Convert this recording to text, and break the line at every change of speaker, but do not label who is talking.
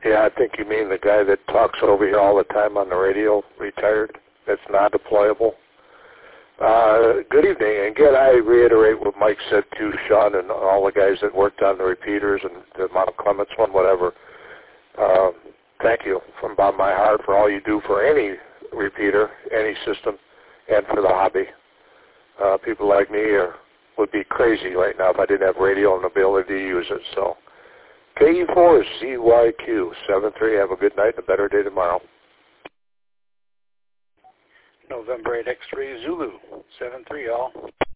Yeah, I think you mean the guy that talks over here all the time on the radio, retired, that's not deployable. Good evening. And again, I reiterate what Mike said to Sean and all the guys that worked on the repeaters and the Mount Clements one, whatever. Thank you from bottom of my heart for all you do for any repeater, any system, and for the hobby. People like me would be crazy right now if I didn't have radio and the ability to use it. So KE4CYQ73. Have a good night and a better day tomorrow.
November 8 X-Ray Zulu 73 all.